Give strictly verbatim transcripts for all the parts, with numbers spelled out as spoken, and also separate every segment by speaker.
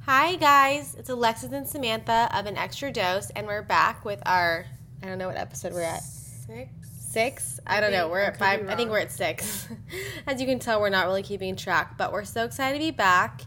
Speaker 1: Hi guys, it's Alexis and Samantha of An Extra Dose, and we're back with our, I don't know what episode we're at.
Speaker 2: Six?
Speaker 1: Six? I don't
Speaker 2: I
Speaker 1: know, we're
Speaker 2: I
Speaker 1: at five, I think we're at six. As you can tell, we're not really keeping track, but we're so excited to be back,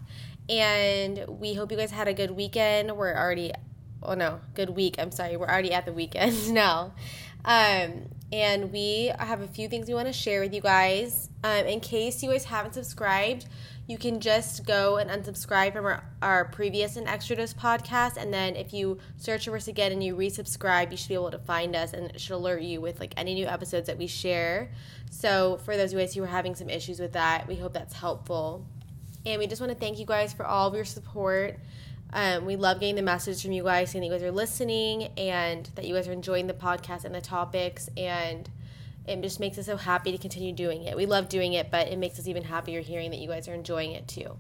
Speaker 1: and we hope you guys had a good weekend. We're already, oh no, good week, I'm sorry, we're already at the weekend now. Um, and we have a few things we want to share with you guys. Um, in case you guys haven't subscribed, you can just go and unsubscribe from our, our previous An Extra Dose podcast, and then if you search for us again and you resubscribe, you should be able to find us, and it should alert you with like any new episodes that we share. So for those of you guys who are having some issues with that, we hope that's helpful. And we just want to thank you guys for all of your support. Um, we love getting the message from you guys saying that you guys are listening and that you guys are enjoying the podcast and the topics, and it just makes us so happy to continue doing it. We love doing it, but it makes us even happier hearing that you guys are enjoying it too.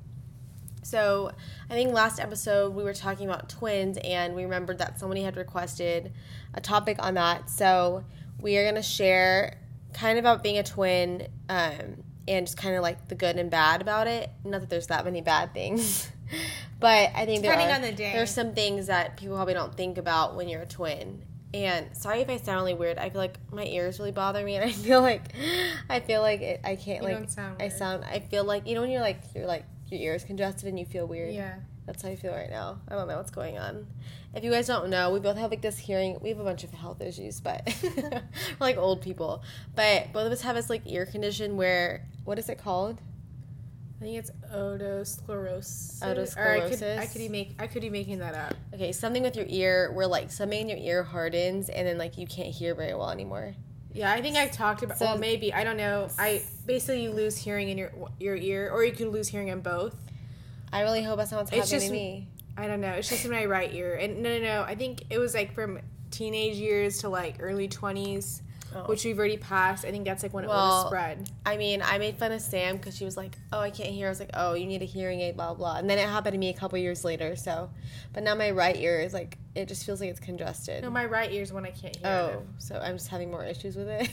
Speaker 1: So I think last episode we were talking about twins, and we remembered that somebody had requested a topic on that. So we are going to share kind of about being a twin um, and just kind of like the good and bad about it. Not that there's that many bad things, but I think
Speaker 2: Depending
Speaker 1: there are,
Speaker 2: on the day.
Speaker 1: there's some things that people probably don't think about when you're a twin. And sorry if I sound really weird. I feel like my ears really bother me, and I feel like I feel like it, I can't
Speaker 2: You
Speaker 1: like
Speaker 2: don't sound
Speaker 1: I
Speaker 2: weird.
Speaker 1: sound. I feel like, you know when you're like you're like your ears congested and you feel weird.
Speaker 2: Yeah.
Speaker 1: That's how I feel right now. I don't know what's going on. If you guys don't know, we both have like this hearing. We have a bunch of health issues, but we're like old people. But both of us have this like ear condition where, what is it called?
Speaker 2: I think it's otosclerosis.
Speaker 1: Otosclerosis?
Speaker 2: Or I could, I could be make, I could be making that up.
Speaker 1: Okay, something with your ear where like something in your ear hardens and then like you can't hear very well anymore.
Speaker 2: Yeah, I think I've talked about.
Speaker 1: So-
Speaker 2: well, maybe I don't know. I basically you lose hearing in your your ear, or you can lose hearing in both.
Speaker 1: I really hope that's not what's
Speaker 2: It's
Speaker 1: happening
Speaker 2: just-
Speaker 1: to me.
Speaker 2: I don't know. It's just in my right ear, and no, no, no. I think it was like from teenage years to like early twenties,
Speaker 1: Oh.
Speaker 2: which we've already passed. I think that's like when it would
Speaker 1: Well,
Speaker 2: have spread.
Speaker 1: I mean, I made fun of Sam because she was like, oh, I can't hear. I was like, oh, you need a hearing aid, blah, blah. And then it happened to me a couple years later, so. But now my right ear is like, it just feels like it's congested.
Speaker 2: No, my right ear is when I can't hear.
Speaker 1: Oh,
Speaker 2: it.
Speaker 1: so I'm just having more issues with it?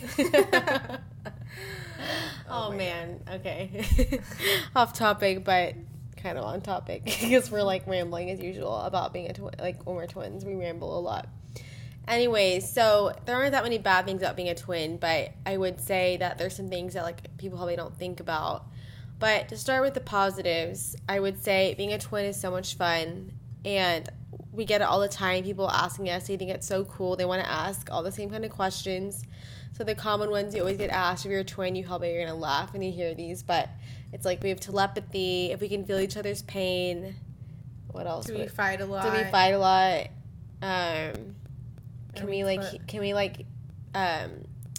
Speaker 1: oh,
Speaker 2: Oh,
Speaker 1: man. Okay. Off topic, but kind of on topic because we're like rambling as usual about being a twin. Like when we're twins, we ramble a lot. Anyways, so there aren't that many bad things about being a twin, but I would say that there's some things that like people probably don't think about. But to start with the positives, I would say being a twin is so much fun, and we get it all the time. People asking us, they think it's so cool. They want to ask all the same kind of questions. So the common ones you always get asked, if you're a twin, you probably are going to laugh when you hear these, but it's like we have telepathy, if we can feel each other's pain. What else?
Speaker 2: Do
Speaker 1: would
Speaker 2: we
Speaker 1: it-
Speaker 2: fight a lot?
Speaker 1: Do we fight a lot? Um... Can
Speaker 2: Are
Speaker 1: we,
Speaker 2: we
Speaker 1: like,
Speaker 2: cl-
Speaker 1: can we, like, um,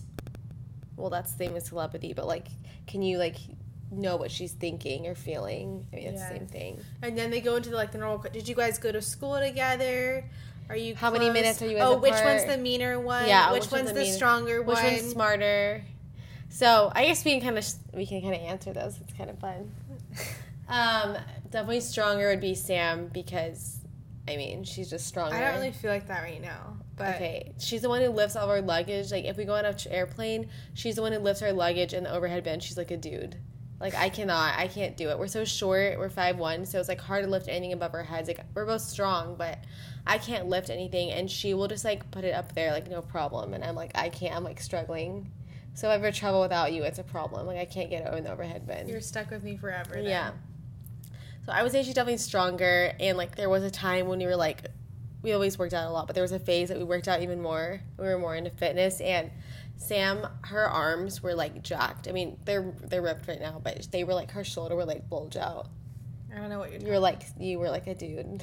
Speaker 1: well, that's the same as telepathy, but, like, can you, like, know what she's thinking or feeling? I mean, it's
Speaker 2: Yeah.
Speaker 1: the same thing.
Speaker 2: And then they go into like the normal. Did you guys go to school together? Are you?
Speaker 1: How many
Speaker 2: close?
Speaker 1: minutes are you guys
Speaker 2: Oh, which
Speaker 1: apart?
Speaker 2: one's the meaner one?
Speaker 1: Yeah,
Speaker 2: Which,
Speaker 1: which one's
Speaker 2: one's
Speaker 1: the
Speaker 2: the
Speaker 1: meaner-
Speaker 2: stronger
Speaker 1: Which
Speaker 2: one?
Speaker 1: one's smarter? So, I guess we can kind of, we can kind of answer those. It's kind of fun. um, definitely stronger would be Sam because, I mean, she's just stronger.
Speaker 2: I don't really feel like that right now. But
Speaker 1: Okay, she's the one who lifts all of our luggage. Like, if we go on an airplane, she's the one who lifts our luggage in the overhead bin. She's like a dude. Like, I cannot. I can't do it. We're so short. We're five one, so it's, like, hard to lift anything above our heads. Like, we're both strong, but I can't lift anything, and she will just, like, put it up there, like, no problem. And I'm like, I can't. I'm, like, struggling. So if I have trouble without you, it's a problem. Like, I can't get it in the overhead bin.
Speaker 2: you're stuck with me forever. Then.
Speaker 1: Yeah. So I would say she's definitely stronger, and, like, there was a time when we were, like, we always worked out a lot, but there was a phase that we worked out even more. We were more into fitness, and Sam, her arms were, like, jacked. I mean, they're they're ripped right now, but they were, like, her shoulder would, like, bulge out.
Speaker 2: I don't know what you're.
Speaker 1: You were, like, you were, like, a dude.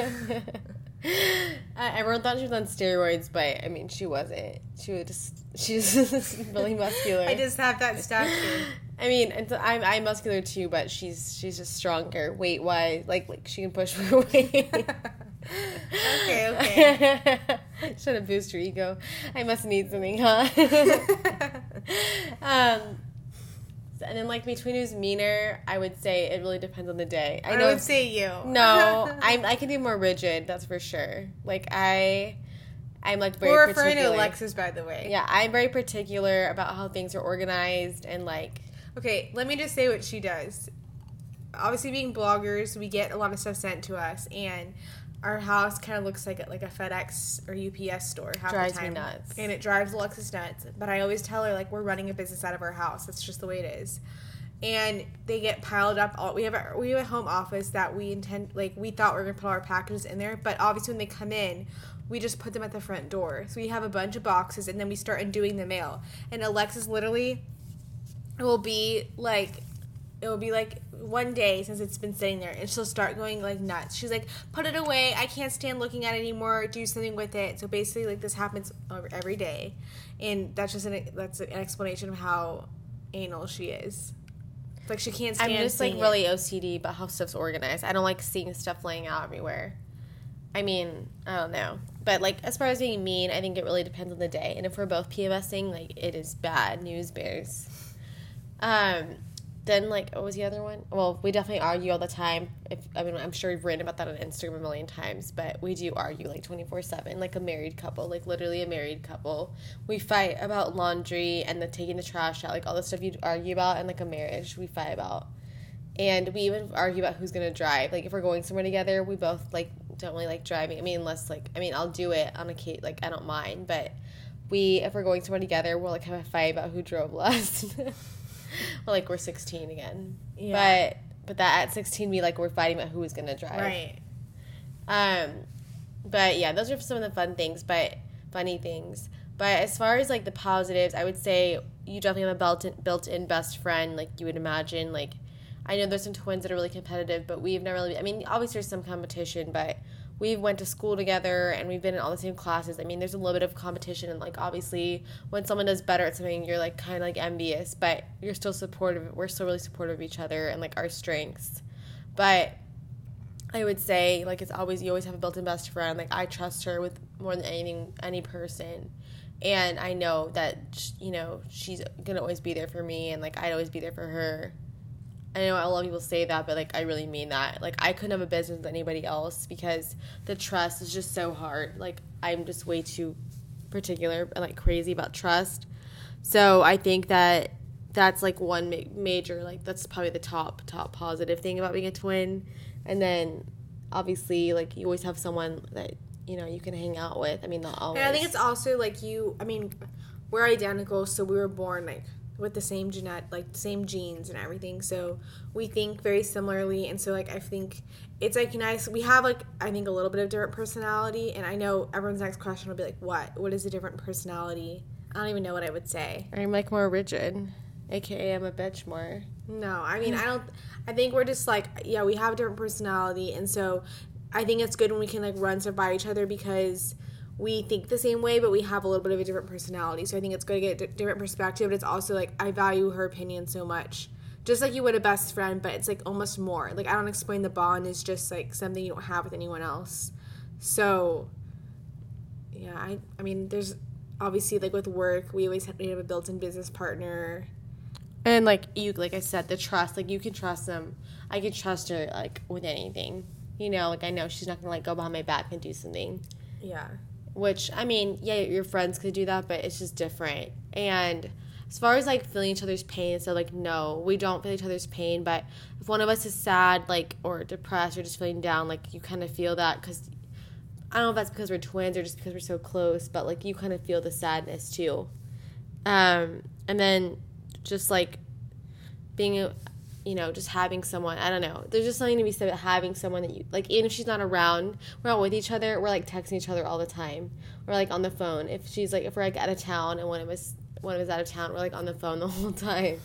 Speaker 1: uh, everyone thought she was on steroids, but, I mean, she wasn't. She was just, she's just really muscular.
Speaker 2: I just have that stature.
Speaker 1: I mean, it's, I'm I'm muscular too, but she's she's just stronger weight wise. Like like she can push her weight.
Speaker 2: Okay, okay.
Speaker 1: Trying to boost your ego. I must need something, huh? um, and then like between who's meaner, I would say it really depends on the day. I
Speaker 2: I
Speaker 1: know.
Speaker 2: would
Speaker 1: it's-
Speaker 2: say you.
Speaker 1: no, I'm I can be more rigid. That's for sure. Like I. I'm like very
Speaker 2: We're referring
Speaker 1: particular.
Speaker 2: to Alexis, by the way.
Speaker 1: Yeah, I'm very particular about how things are organized and like.
Speaker 2: Okay, let me just say what she does. obviously being bloggers, we get a lot of stuff sent to us, and our house kind of looks like a, like a FedEx or U P S store half
Speaker 1: drives
Speaker 2: the time.
Speaker 1: me nuts.
Speaker 2: And it drives Alexis nuts. But I always tell her, like, we're running a business out of our house. That's just the way it is. And they get piled up. All, we have a, we have a home office that we intend, like, we thought we were going to put all our packages in there. But obviously when they come in, we just put them at the front door. So we have a bunch of boxes, and then we start undoing the mail. And Alexis literally will be, like, it will be, like, one day since it's been sitting there, and she'll start going, like, nuts. She's like, put it away. I can't stand looking at it anymore. Do something with it. So basically, like, this happens every day. And that's just an, that's an explanation of how anal she is. Like, she can't stand
Speaker 1: I'm just, like,
Speaker 2: seeing
Speaker 1: really
Speaker 2: it.
Speaker 1: O C D about how stuff's organized. I don't like seeing stuff laying out everywhere. I mean, I don't know. But, like, as far as being mean, I think it really depends on the day. And if we're both PMSing, like, it is bad news bears. Um, then, like, what was the other one? Well, we definitely argue all the time. If I mean, I'm sure we've written about that on Instagram a million times, but we do argue, like, twenty-four seven, like a married couple, like, literally a married couple. We fight about laundry and the taking the trash out, like, all the stuff you'd argue about in, like, a marriage, we fight about. And we even argue about who's going to drive. Like, if we're going somewhere together, we both, like, don't really like driving. I mean, unless, like, I mean, I'll do it on a case, like, I don't mind, but we, if we're going somewhere together, we'll, like, have a fight about who drove last. Well, like, we're sixteen again. Yeah. But but that at sixteen, we, like, we're fighting about who was going to drive.
Speaker 2: Right.
Speaker 1: Um, but, yeah, those are some of the fun things, but funny things. But as far as, like, the positives, I would say you definitely have a built-in, built-in best friend, like, you would imagine. Like, I know there's some twins that are really competitive, but we've never really, I mean, obviously there's some competition, but we went to school together, and we've been in all the same classes. I mean, there's a little bit of competition, and, like, obviously, when someone does better at something, you're, like, kind of, like, envious, but you're still supportive. We're still really supportive of each other and, like, our strengths. But I would say, like, it's always, you always have a built-in best friend. Like, I trust her with more than anything, any person. And I know that, you know, she's going to always be there for me, and, like, I'd always be there for her. I know a lot of people say that, but, like, I really mean that. Like, I couldn't have a business with anybody else because the trust is just so hard. Like, I'm just way too particular and, like, crazy about trust. So I think that that's, like, one ma- major, like, that's probably the top, top positive thing about being a twin. And then, obviously, like, you always have someone that, you know, you can hang out with. I mean, not always.
Speaker 2: And I think it's also, like, you, I mean, we're identical, so we were born, like, with the same genet, like, same genes and everything, so we think very similarly, and so, like, I think it's, like, nice, we have, like, I think a little bit of different personality, and I know everyone's next question will be, like, what? What is a different personality? I don't even know what I would say.
Speaker 1: I'm, like, more rigid, a k a I'm a bitch more.
Speaker 2: No, I mean, I don't, I think we're just, like, yeah, we have a different personality, and so I think it's good when we can, like, run stuff by each other because we think the same way, but we have a little bit of a different personality. So I think it's good to get a different perspective. But it's also, like, I value her opinion so much. Just like you would a best friend, but it's, like, almost more. Like, I don't explain the bond is just, like, something you don't have with anyone else. So, yeah, I I mean, there's obviously, like, with work, we always have, we have a built-in business partner.
Speaker 1: And, like, you, like I said, the trust. Like, you can trust them. I can trust her, like, with anything. You know, like, I know she's not going to, like, go behind my back and do something.
Speaker 2: Yeah.
Speaker 1: Which, I mean, yeah, your friends could do that, but it's just different. And as far as, like, feeling each other's pain, so, like, no, we don't feel each other's pain. But if one of us is sad, like, or depressed or just feeling down, like, you kind of feel that because I don't know if that's because we're twins or just because we're so close, but, like, you kind of feel the sadness, too. Um, and then just, like, being, a, you know, just having someone, I don't know. There's just something to be said about having someone that you, like, even if she's not around, we're not with each other, we're, like, texting each other all the time. We're, like, on the phone. If she's, like, if we're, like, out of town and one of us, one of us out of town, we're, like, on the phone the whole time.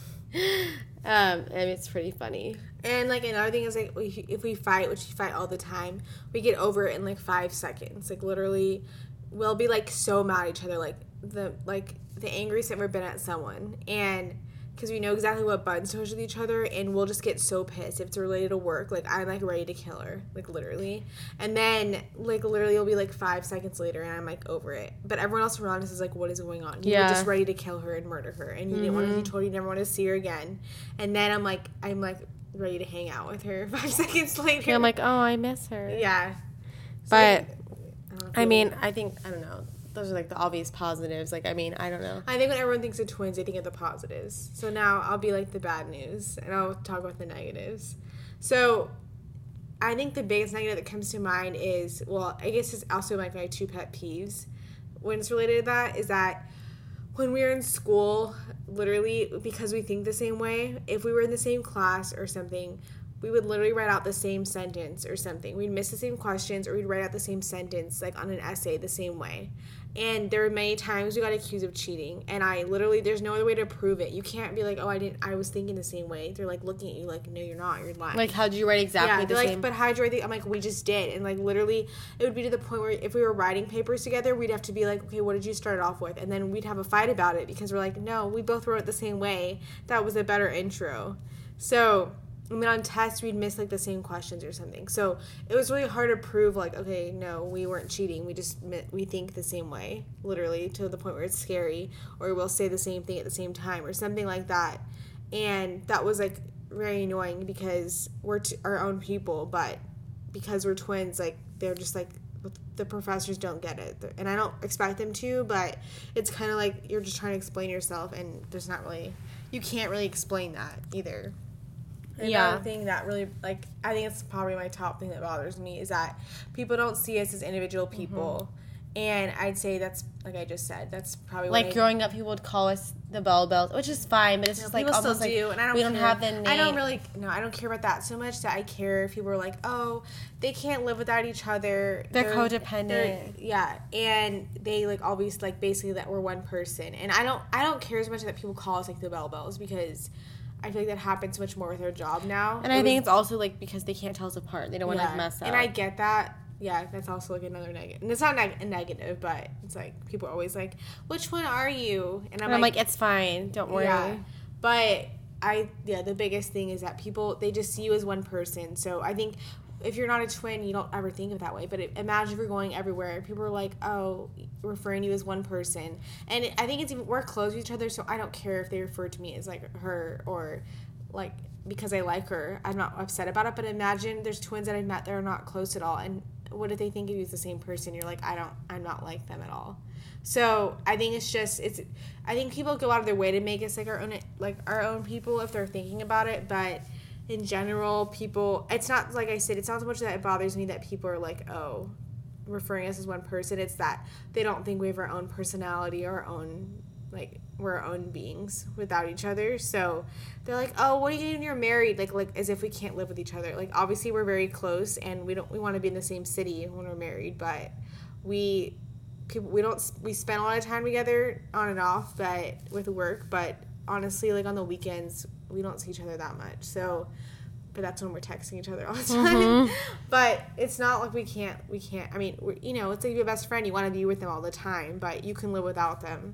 Speaker 1: Um, and it's pretty funny.
Speaker 2: And, like, another thing is, like, we, if we fight, which we fight all the time, we get over it in, like, five seconds. Like, literally, we'll be, like, so mad at each other, like, the, like, the angriest I've ever been at someone. And because we know exactly what buttons to push with each other, and we'll just get so pissed if it's related to work. Like, I'm, like, ready to kill her, like, literally. And then, like, literally it'll be, like, five seconds later, and I'm, like, over it. But everyone else around us is, like, what is going on? You
Speaker 1: yeah.
Speaker 2: were just ready to kill her and murder her, and you mm-hmm. didn't want to, you told you never want to see her again. And then I'm, like, I'm, like, ready to hang out with her five seconds later.
Speaker 1: Yeah, I'm, like, oh, I miss her.
Speaker 2: Yeah. So,
Speaker 1: but,
Speaker 2: like,
Speaker 1: I, I mean, I think, I don't know. Those are, like, the obvious positives. Like, I mean, I don't know.
Speaker 2: I think when everyone thinks of twins, they think of the positives. So now I'll be, like, the bad news, and I'll talk about the negatives. So I think the biggest negative that comes to mind is, well, I guess it's also like my two pet peeves when it's related to that, is that when we were in school, literally, because we think the same way, if we were in the same class or something, we would literally write out the same sentence or something. We'd miss the same questions, or we'd write out the same sentence, like on an essay, the same way. And there were many times we got accused of cheating, and I literally, there's no other way to prove it. You can't be like, oh, I didn't, I was thinking the same way. They're like looking at you like, no, you're not, you're lying.
Speaker 1: Like, how'd you write exactly
Speaker 2: yeah,
Speaker 1: the
Speaker 2: they're
Speaker 1: same?
Speaker 2: like, but how'd you write the, I'm like, we just did. And like, literally, it would be to the point where if we were writing papers together, we'd have to be like, okay, what did you start off with? And then we'd have a fight about it because we're like, no, we both wrote it the same way. That was a better intro. So, I mean, on tests, we'd miss, like, the same questions or something. So, it was really hard to prove, like, okay, no, we weren't cheating. We just, we think the same way, literally, to the point where it's scary. Or we'll say the same thing at the same time or something like that. And that was, like, very annoying because we're t- our own people. But because we're twins, like, they're just, like, the professors don't get it. And I don't expect them to, but it's kind of like you're just trying to explain yourself. And there's not really, you can't really explain that either. Another
Speaker 1: Yeah.
Speaker 2: thing that really, like, I think it's probably my top thing that bothers me is that people don't see us as individual people. Mm-hmm. And I'd say that's, like I just said, that's probably
Speaker 1: like
Speaker 2: what
Speaker 1: growing up, people would call us the Bell Bells, which is fine, but it's
Speaker 2: I,
Speaker 1: just
Speaker 2: you know,
Speaker 1: like
Speaker 2: people
Speaker 1: almost
Speaker 2: still
Speaker 1: like
Speaker 2: do, and I don't
Speaker 1: we
Speaker 2: care.
Speaker 1: don't have the name.
Speaker 2: I don't really, no, I don't care about that so much that I care if people are like, oh, they can't live without each other.
Speaker 1: They're, they're codependent. They're,
Speaker 2: yeah, and they like always like basically that we're one person, and I don't, I don't care as much that people call us like the Bell Bells because I feel like that happens much more with our job now.
Speaker 1: And
Speaker 2: it
Speaker 1: I
Speaker 2: was,
Speaker 1: think it's also, like, because they can't tell us apart. They don't want
Speaker 2: yeah,
Speaker 1: to mess up.
Speaker 2: And I get that. Yeah, that's also, like, another negative. And it's not neg- a negative, but it's, like, people are always like, which one are you? And I'm,
Speaker 1: and I'm
Speaker 2: like,
Speaker 1: like, it's fine. Don't worry.
Speaker 2: Yeah. But I, yeah, the biggest thing is that people, they just see you as one person. So I think if you're not a twin, you don't ever think of it that way. But it, imagine if you're going everywhere and people are like, oh, referring to you as one person. And it, I think it's even, we're close with each other, so I don't care if they refer to me as, like, her or, like, because I like her. I'm not upset about it. But imagine there's twins that I've met that are not close at all. And what if they think of you as the same person? You're like, I don't, I'm not like them at all. So I think it's just, it's, I think people go out of their way to make us like our own, like our own people if they're thinking about it. But in general, people, it's not, like I said, it's not so much that it bothers me that people are like, oh, referring us as one person. It's that they don't think we have our own personality or our own, like, we're our own beings without each other. So they're like, oh, what are you doing when you're married? Like, like as if we can't live with each other. Like, obviously we're very close and we don't, we want to be in the same city when we're married, but we, we don't, we spend a lot of time together on and off, but with work, but honestly, like on the weekends, we don't see each other that much. So, but that's when we're texting each other all the time. Mm-hmm. But it's not like we can't, we can't, I mean, we're, you know, it's like your best friend, you want to be with them all the time, but you can live without them.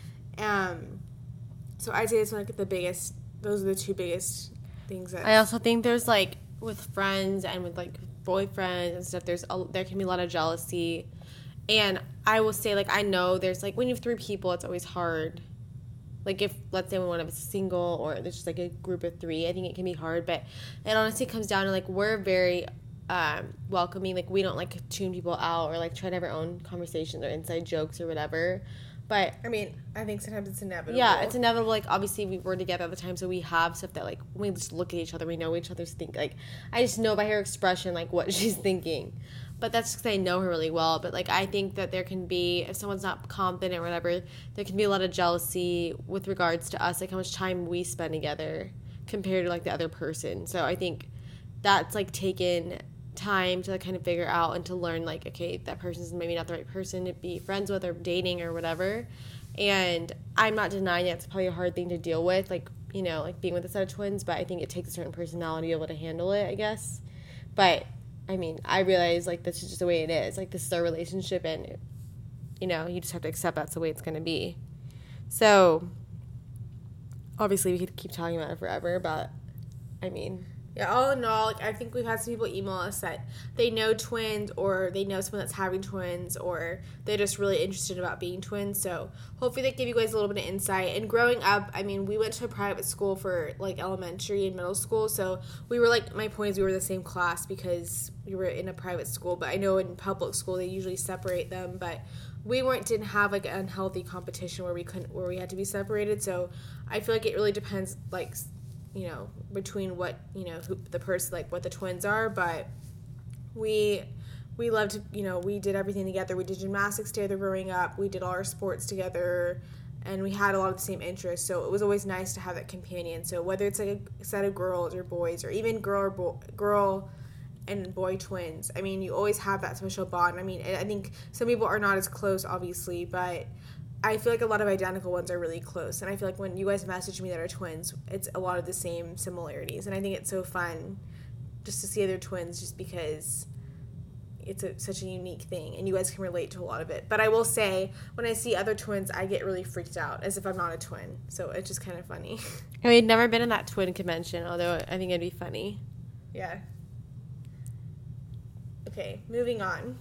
Speaker 2: Um, so I'd say it's like the biggest, those are the two biggest things that
Speaker 1: I also think there's like with friends and with like boyfriends and stuff, there's a, there can be a lot of jealousy. And I will say, like, I know there's like when you have three people, it's always hard. Like if let's say one of us is single or there's just like a group of three, I think it can be hard. But it honestly comes down to like we're very um, welcoming. Like we don't like tune people out or like try to have our own conversations or inside jokes or whatever. But
Speaker 2: I mean, I think sometimes it's inevitable.
Speaker 1: Yeah, it's inevitable. Like, obviously, we were together at the time, so we have stuff that, like, when we just look at each other, we know each other's think. Like, I just know by her expression, like, what she's thinking. But that's because I know her really well. But, like, I think that there can be, if someone's not confident or whatever, there can be a lot of jealousy with regards to us, like, how much time we spend together compared to, like, the other person. So I think that's, like, taken time to kind of figure out and to learn like okay that person's maybe not the right person to be friends with or dating or whatever. And I'm not denying that it's probably a hard thing to deal with, like, you know, like being with a set of twins, but I think it takes a certain personality to be able to handle it, I guess. But I mean, I realize like this is just the way it is, like this is our relationship, and you know, you just have to accept that's the way it's going to be. So obviously we could keep talking about it forever, but I mean,
Speaker 2: yeah, all in all, like, I think we've had some people email us that they know twins or they know someone that's having twins or they're just really interested about being twins. So hopefully that gave you guys a little bit of insight. And growing up, I mean, we went to a private school for, like, elementary and middle school. So we were, like, my point is we were the same class because we were in a private school. But I know in public school they usually separate them. But we weren't didn't have, like, an unhealthy competition where we couldn't, where we had to be separated. So I feel like it really depends, like, you know, between what, you know, who, the person, like what the twins are, but we we loved, you know, we did everything together. We did gymnastics together growing up. We did all our sports together, and we had a lot of the same interests. So it was always nice to have that companion. So whether it's like a set of girls or boys, or even girl or boy, girl and boy twins, I mean, you always have that special bond. I mean, I think some people are not as close, obviously, but I feel like a lot of identical ones are really close. And I feel like when you guys message me that are twins, it's a lot of the same similarities. And I think it's so fun just to see other twins, just because it's a, such a unique thing, and you guys can relate to a lot of it. But I will say, when I see other twins, I get really freaked out, as if I'm not a twin. So it's just kind of funny.
Speaker 1: I mean, I've never been in that twin convention, although I think it'd be funny.
Speaker 2: Yeah. Okay, moving on.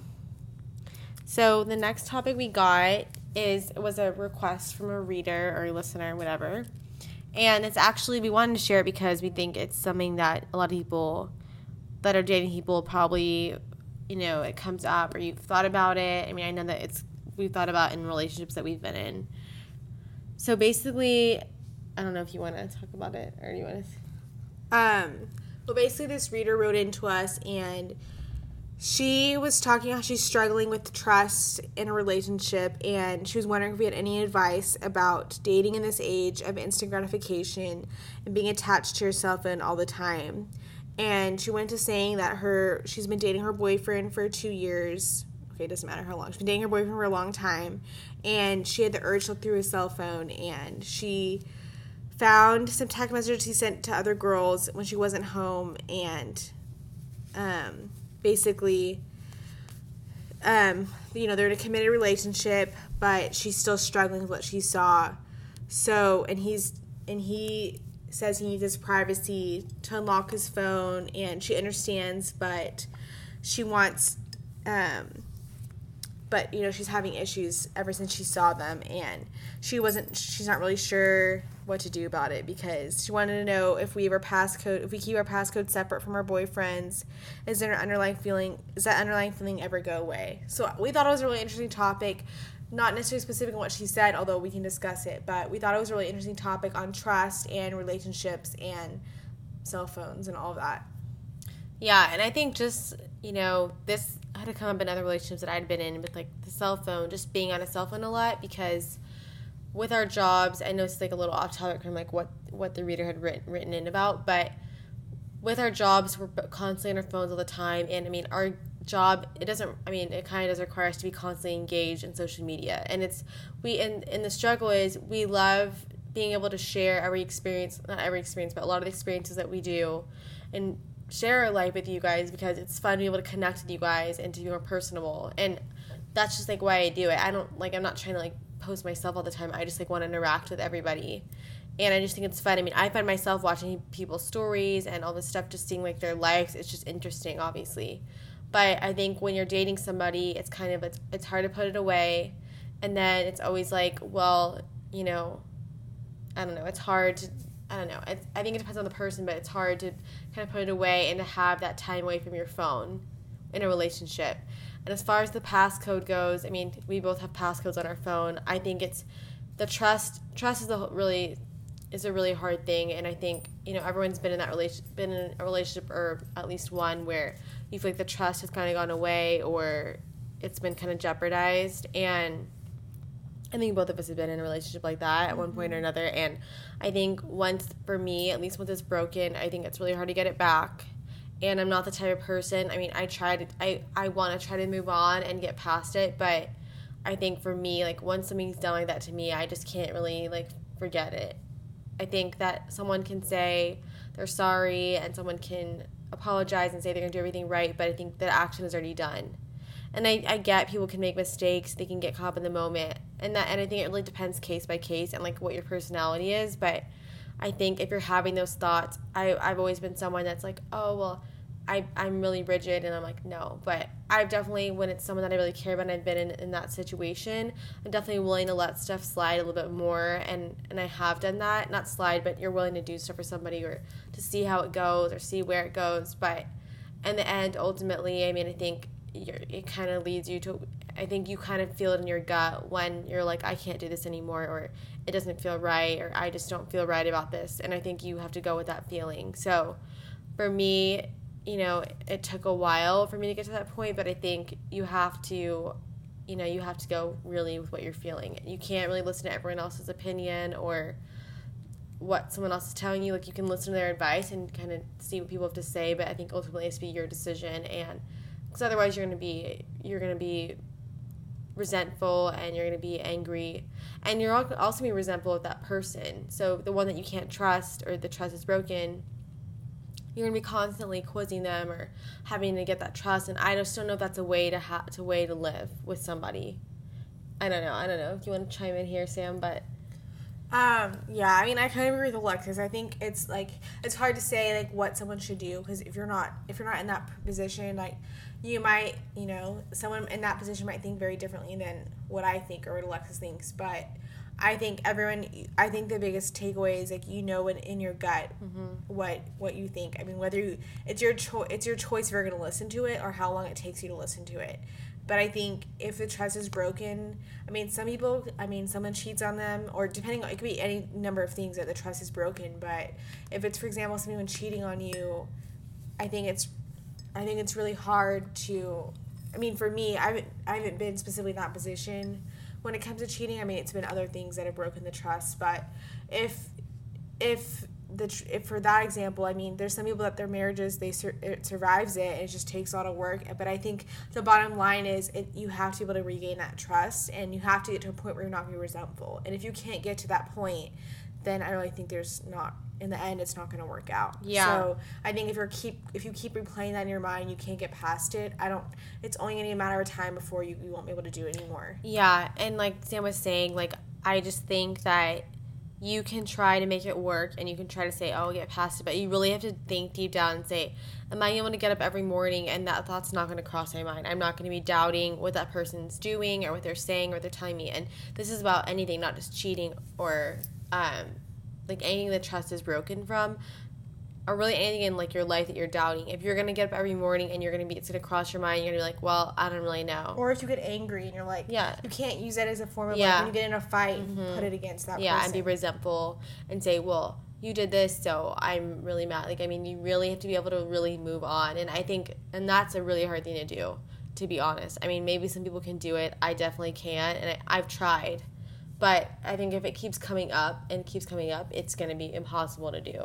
Speaker 1: So the next topic we got is was a request from a reader or a listener, whatever. And it's actually, we wanted to share it because we think it's something that a lot of people that are dating people probably, you know, it comes up, or you've thought about it. I mean, I know that it's, we've thought about in relationships that we've been in. So basically, I don't know if you want to talk about it, or you want
Speaker 2: to. Um, well, basically this reader wrote into us, and she was talking how she's struggling with trust in a relationship, and she was wondering if we had any advice about dating in this age of instant gratification and being attached to your cell phone all the time. And she went to saying that her she's been dating her boyfriend for two years. Okay, it doesn't matter how long. She's been dating her boyfriend for a long time, and she had the urge to look through his cell phone, and she found some text messages he sent to other girls when she wasn't home, and um. basically, um, you know, they're in a committed relationship, but she's still struggling with what she saw. So, and he's, and he says he needs his privacy to unlock his phone, and she understands, but she wants, um, but, you know, she's having issues ever since she saw them, and she wasn't, she's not really sure what to do about it, because she wanted to know if we have our passcode, if we keep our passcode separate from our boyfriends, is there an underlying feeling, does that underlying feeling ever go away? So we thought it was a really interesting topic, not necessarily specific on what she said, although we can discuss it, but we thought it was a really interesting topic on trust and relationships and cell phones and all of that.
Speaker 1: Yeah, and I think just, you know, this had to come up in other relationships that I'd been in with, like, the cell phone, just being on a cell phone a lot, because with our jobs, I know it's like a little off topic from like what, what the reader had written, written in about, but with our jobs, we're constantly on our phones all the time, and I mean, our job, it doesn't, I mean, it kind of does require us to be constantly engaged in social media, and it's, we, and, and the struggle is, we love being able to share every experience, not every experience, but a lot of the experiences that we do, and share our life with you guys, because it's fun to be able to connect with you guys and to be more personable, and that's just like why I do it. I don't, like, I'm not trying to like post myself all the time. I just like want to interact with everybody, and I just think it's fun. I mean, I find myself watching people's stories and all this stuff, just seeing like their lives. It's just interesting, obviously, but I think when you're dating somebody, it's kind of, it's, it's hard to put it away, and then it's always like, well, you know, I don't know, it's hard to, I don't know, it's, I think it depends on the person, but it's hard to kind of put it away and to have that time away from your phone in a relationship. And as far as the passcode goes, I mean, we both have passcodes on our phone. I think it's the trust. Trust is a really is a really hard thing, and I think, you know, everyone's been in that relation, been in a relationship, or at least one, where you feel like the trust has kind of gone away, or it's been kind of jeopardized. And I think both of us have been in a relationship like that at one point or another. And I think once, for me, at least once it's broken, I think it's really hard to get it back. And I'm not the type of person, I mean, I try to, I, I want to try to move on and get past it, but I think for me, like, once something's done like that to me, I just can't really, like, forget it. I think that someone can say they're sorry, and someone can apologize and say they're going to do everything right, but I think that action is already done. And I, I get people can make mistakes, they can get caught up in the moment, and that, and I think it really depends case by case and, like, what your personality is, but I think if you're having those thoughts, I, I've always been someone that's like, oh, well, I, I'm really rigid, and I'm like, no. But I've definitely, when it's someone that I really care about and I've been in, in that situation, I'm definitely willing to let stuff slide a little bit more, and, and I have done that. Not slide, but you're willing to do stuff for somebody, or to see how it goes, or see where it goes. But in the end, ultimately, I mean, I think you're, it kind of leads you to, I think you kind of feel it in your gut when you're like, I can't do this anymore, or it doesn't feel right, or I just don't feel right about this. And I think you have to go with that feeling. So for me, you know, it took a while for me to get to that point, but I think you have to, you know, you have to go really with what you're feeling. You can't really listen to everyone else's opinion or what someone else is telling you. Like, you can listen to their advice and kind of see what people have to say, but I think ultimately it has to be your decision. And because otherwise you're going to be, you're going to be resentful, and you're going to be angry, and you're also going to be resentful of that person. So the one that you can't trust, or the trust is broken, you're going to be constantly quizzing them or having to get that trust. And I just don't know if that's a way to ha- to way to live with somebody. I don't know. I don't know if you want to chime in here, Sam, but
Speaker 2: Um, yeah, I mean, I kind of agree with Alexis. I think it's like, it's hard to say like what someone should do, because if you're not, if you're not in that position, like you might, you know, someone in that position might think very differently than what I think or what Alexis thinks. But I think everyone, I think the biggest takeaway is like, you know, in, in your gut, mm-hmm. what, what you think. I mean, whether you, it's your choice, it's your choice if you're going to listen to it or how long it takes you to listen to it. But I think if the trust is broken, I mean, some people, I mean, someone cheats on them, or depending on, it could be any number of things that the trust is broken. But if it's, for example, someone cheating on you, I think it's, I think it's really hard to, I mean, for me, I haven't, I haven't been specifically in that position when it comes to cheating. I mean, it's been other things that have broken the trust. But if, if, The, if for that example, I mean, there's some people that their marriages, they sur- it survives it, and it just takes a lot of work. But I think the bottom line is it, you have to be able to regain that trust, and you have to get to a point where you're not going to be resentful. And if you can't get to that point, then I really think there's not, in the end, it's not going to work out.
Speaker 1: Yeah.
Speaker 2: So I think if you're keep if you keep replaying that in your mind, you can't get past it. I don't. It's only going to be a matter of time before you, you won't be able to do it anymore.
Speaker 1: Yeah, and like Sam was saying, like, I just think that you can try to make it work, and you can try to say, oh, I'll get past it, but you really have to think deep down and say, am I able to get up every morning, and that thought's not going to cross my mind. I'm not going to be doubting what that person's doing or what they're saying or what they're telling me. And this is about anything, not just cheating or um, like anything the trust is broken from, or really anything in like your life that you're doubting. If you're going to get up every morning and you're going to be, it's going to cross your mind, you're going to be like, well, I don't really know.
Speaker 2: Or if you get angry and you're like,
Speaker 1: yeah,
Speaker 2: you can't use that as a form of
Speaker 1: yeah.
Speaker 2: like when you get in a fight,
Speaker 1: mm-hmm.
Speaker 2: put it against that
Speaker 1: yeah,
Speaker 2: person.
Speaker 1: and be resentful and say, well, you did this, so I'm really mad. Like, I mean, you really have to be able to really move on. And I think, and that's a really hard thing to do, to be honest. I mean, maybe some people can do it. I definitely can't, and I, I've tried. But I think if it keeps coming up and keeps coming up, it's going to be impossible to do.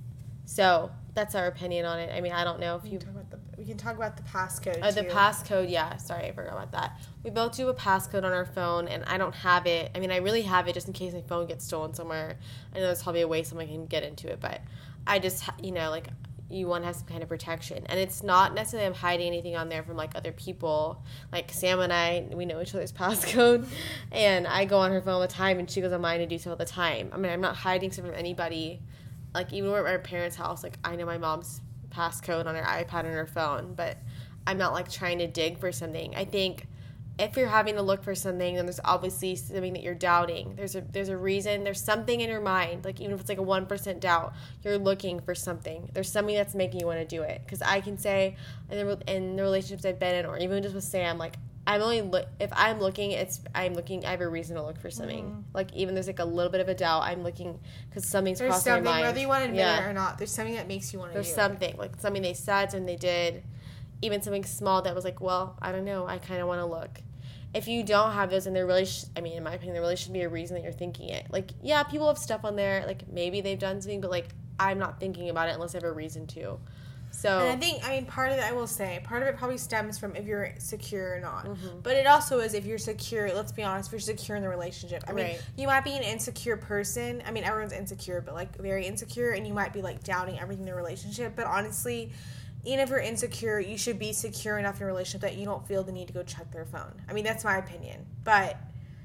Speaker 1: So that's our opinion on it. I mean, I don't know if
Speaker 2: we
Speaker 1: you...
Speaker 2: Can talk about the, we can talk about the passcode,
Speaker 1: Oh, the
Speaker 2: too.
Speaker 1: passcode, yeah. Sorry, I forgot about that. We both do a passcode on our phone, and I don't have it. I mean, I really have it just in case my phone gets stolen somewhere. I know there's probably a way someone can get into it, but I just, you know, like, you want to have some kind of protection. And it's not necessarily I'm hiding anything on there from, like, other people. Like, Sam and I, we know each other's passcode, and I go on her phone all the time, and she goes on mine to do so all the time. I mean, I'm not hiding stuff from anybody. Like, even when we're at my parents' house, like, I know my mom's passcode on her iPad and her phone, but I'm not, like, trying to dig for something. I think if you're having to look for something, then there's obviously something that you're doubting. There's a there's a reason. There's something in your mind, like, even if it's, like, a one percent doubt, you're looking for something. There's something that's making you want to do it. Because I can say, in the, in the relationships I've been in, or even just with Sam, like, I'm only look if I'm looking, it's I'm looking. I have a reason to look for something. Mm-hmm. Like, even there's like a little bit of a doubt, I'm looking because something's
Speaker 2: there's
Speaker 1: crossing
Speaker 2: something,
Speaker 1: my mind.
Speaker 2: Whether you want to admit
Speaker 1: yeah.
Speaker 2: it or not, there's something that makes you want to.
Speaker 1: There's
Speaker 2: do
Speaker 1: something
Speaker 2: it.
Speaker 1: like something they said, something they did, even something small that was like, well, I don't know. I kind of want to look. If you don't have those, and there really, sh- I mean, in my opinion, there really should be a reason that you're thinking it. Like, yeah, people have stuff on there. Like, maybe they've done something, but like, I'm not thinking about it unless I have a reason to. So,
Speaker 2: and I think, I mean, part of it, I will say, part of it probably stems from if you're secure or not.
Speaker 1: Mm-hmm.
Speaker 2: But it also is if you're secure, let's be honest, if you're secure in the relationship. I mean,
Speaker 1: right.
Speaker 2: you might be an insecure person. I mean, everyone's insecure, but, like, very insecure, and you might be, like, doubting everything in the relationship. But honestly, even if you're insecure, you should be secure enough in a relationship that you don't feel the need to go check their phone. I mean, that's my opinion. But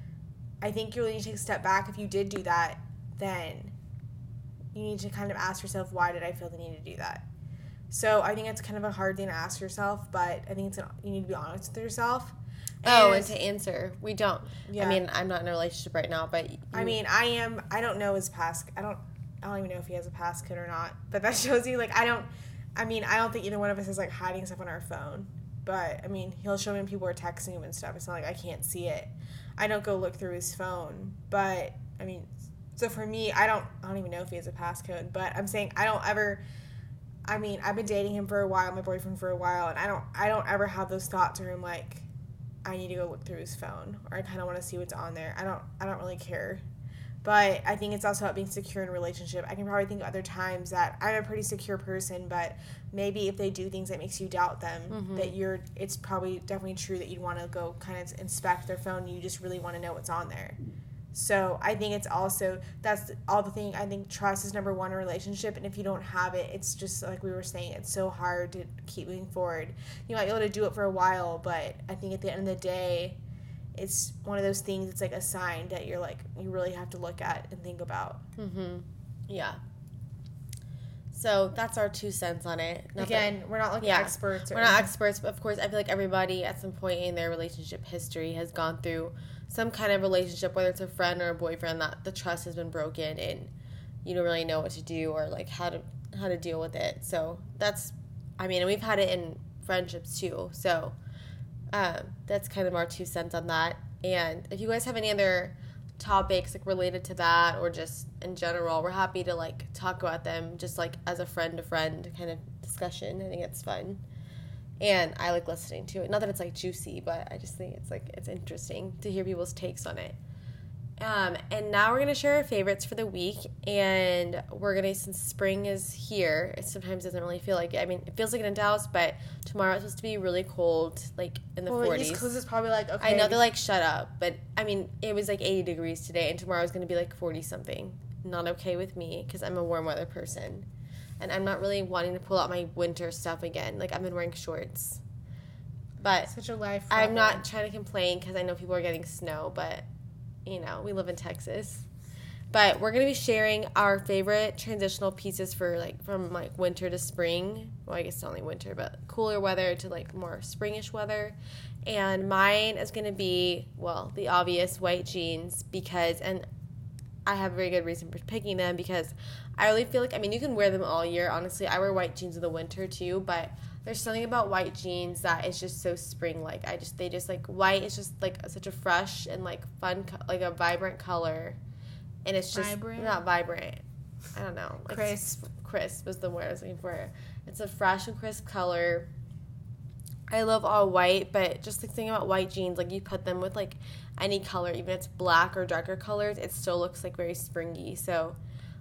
Speaker 2: I think you really need to take a step back. If you did do that, then you need to kind of ask yourself, why did I feel the need to do that? So I think it's kind of a hard thing to ask yourself, but I think it's an, you need to be honest with yourself.
Speaker 1: And oh, and to answer, we don't. Yeah. I mean, I'm not in a relationship right now, but you,
Speaker 2: I mean, I am. I don't know his pass. I don't. I don't even know if he has a passcode or not. But that shows you, like, I don't. I mean, I don't think either one of us is like hiding stuff on our phone. but, I mean, he'll show me when people are texting him and stuff. It's not like I can't see it. I don't go look through his phone, but, I mean, so for me, I don't, I don't even know if he has a passcode, but I'm saying I don't ever, I mean, I've been dating him for a while, my boyfriend for a while, and I don't, I don't ever have those thoughts where I'm like, I need to go look through his phone, or I kind of want to see what's on there. I don't, I don't really care. But I think it's also about being secure in a relationship. I can probably think of other times that I'm a pretty secure person, but maybe if they do things that makes you doubt them, mm-hmm. that you're, it's probably definitely true that you'd want to go kind of inspect their phone and you just really want to know what's on there. So I think it's also, that's all the thing, I think trust is number one in a relationship, and if you don't have it, it's just like we were saying, it's so hard to keep moving forward. You might be able to do it for a while, but I think at the end of the day, it's one of those things, it's like a sign that you're like, you really have to look at and think about.
Speaker 1: Mm-hmm. Yeah. So that's our two cents on it.
Speaker 2: Not Again, that, we're not like yeah, experts. Or
Speaker 1: we're not experts, but of course, I feel like everybody at some point in their relationship history has gone through some kind of relationship, whether it's a friend or a boyfriend, that the trust has been broken and you don't really know what to do or like how to how to deal with it. So that's, I mean, and we've had it in friendships too. So um, that's kind of our two cents on that. And if you guys have any other topics like related to that or just in general, we're happy to like talk about them just like as a friend to friend kind of discussion. I think it's fun. And I like listening to it. Not that it's like juicy, but I just think it's like it's interesting to hear people's takes on it. Um, and now we're gonna share our favorites for the week, and we're gonna, since spring is here, it sometimes doesn't really feel like it. I mean, it feels like it in Dallas, but tomorrow it's supposed to be really cold, like in the well, forties.
Speaker 2: East Coast is probably like okay.
Speaker 1: I know they're like shut up, but I mean it was like eighty degrees today, and tomorrow is gonna be like forty something. Not okay with me because I'm a warm weather person. And I'm not really wanting to pull out my winter stuff again. Like, I've been wearing shorts. But
Speaker 2: such a life
Speaker 1: I'm not trying to complain because I know people are getting snow. But, you know, we live in Texas. But we're going to be sharing our favorite transitional pieces for, like, from, like, winter to spring. Well, I guess it's only winter, but cooler weather to, like, more springish weather. And mine is going to be, well, the obvious white jeans because, and I have a very good reason for picking them because I really feel like, I mean, you can wear them all year. Honestly, I wear white jeans in the winter too, but there's something about white jeans that is just so spring-like. I just, they just like, white is just like such a fresh and like fun, like a vibrant color. And it's just
Speaker 2: vibrant?
Speaker 1: Not vibrant. I don't know. Like
Speaker 2: crisp.
Speaker 1: Crisp was the word I was looking for. It's a fresh and crisp color. I love all white, but just the thing about white jeans, like you put them with like any color, even if it's black or darker colors, it still looks like very springy. So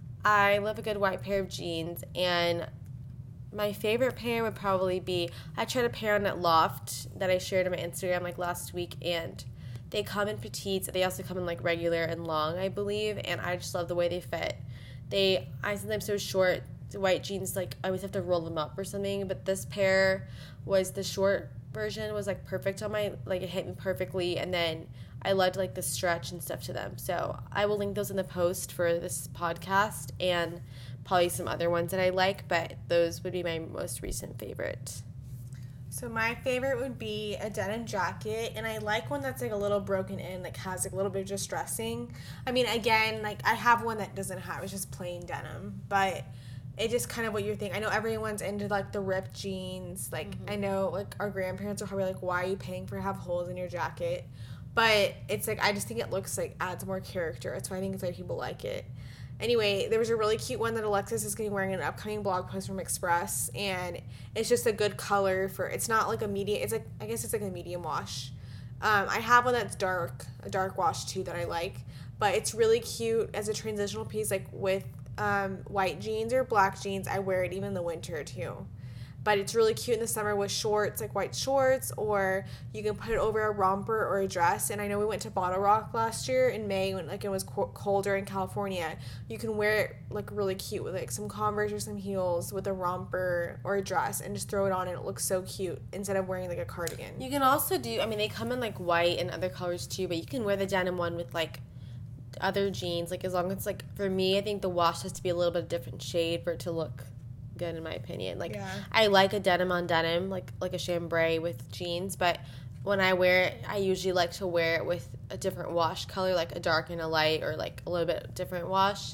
Speaker 1: I love a good white pair of jeans, and my favorite pair would probably be, I tried a pair on at Loft that I shared on my Instagram like last week, and they come in petites. They also come in like regular and long, I believe, and I just love the way they fit. They, I since I'm so short, the white jeans, like I always have to roll them up or something, but this pair was the short version, was like perfect on my, like it hit me perfectly, and then I loved like the stretch and stuff to them. So I will link those in the post for this podcast and probably some other ones that I like, but those would be my most recent favorite.
Speaker 2: So my favorite would be a denim jacket, and I like one that's like a little broken in, like has like a little bit of distressing. I mean, again, like I have one that doesn't have, it's just plain denim, but it just kind of what you're thinking. I know everyone's into like the ripped jeans. Like mm-hmm. I know like our grandparents are probably like, why are you paying for to have holes in your jacket? But it's like, I just think it looks like adds more character. That's why I think it's why people like it. Anyway, there was a really cute one that Alexis is going to be wearing in an upcoming blog post from Express, and it's just a good color for, it's not like a medium, it's like, I guess it's like a medium wash. Um, I have one that's dark, a dark wash too that I like, but it's really cute as a transitional piece, like with um, white jeans or black jeans. I wear it even in the winter too. But it's really cute in the summer with shorts, like white shorts, or you can put it over a romper or a dress. And I know we went to Bottle Rock last year in May when like it was co- colder in California. You can wear it like really cute with like some Converse or some heels with a romper or a dress and just throw it on and it looks so cute instead of wearing like a cardigan.
Speaker 1: You can also do, I mean, they come in like white and other colors too, but you can wear the denim one with like other jeans. Like as long as it's like, for me, I think the wash has to be a little bit of different shade for it to look good in my opinion. Like yeah. I like a denim on denim, like like a chambray with jeans, but when I wear it, I usually like to wear it with a different wash color, like a dark and a light, or like a little bit different wash.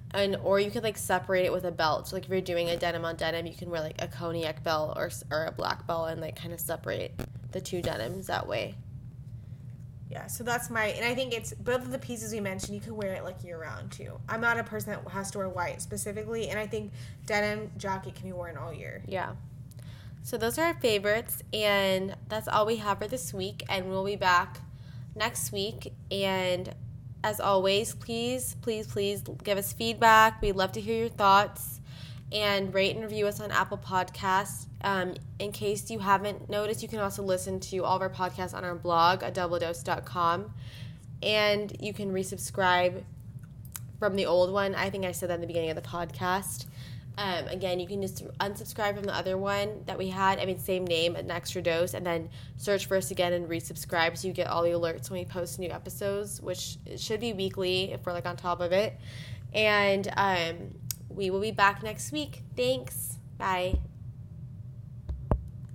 Speaker 1: And or you could like separate it with a belt. So like if you're doing a denim on denim, you can wear like a cognac belt or or a black belt and like kind of separate the two denims that way.
Speaker 2: Yeah, so that's my, and I think it's both of the pieces we mentioned, you can wear it like year round too. I'm not a person that has to wear white specifically, and I think denim jacket can be worn all year.
Speaker 1: Yeah. So those are our favorites, and that's all we have for this week, and we'll be back next week. And as always, please, please, please give us feedback. We'd love to hear your thoughts, and rate and review us on Apple Podcasts. Um, in case you haven't noticed, you can also listen to all of our podcasts on our blog at double dose dot com, and you can resubscribe from the old one. I think I said that in the beginning of the podcast. Um, again, you can just unsubscribe from the other one that we had. I mean, same name, an extra dose, and then search for us again and resubscribe so you get all the alerts when we post new episodes, which it should be weekly if we're like on top of it. And um, we will be back next week. Thanks. Bye.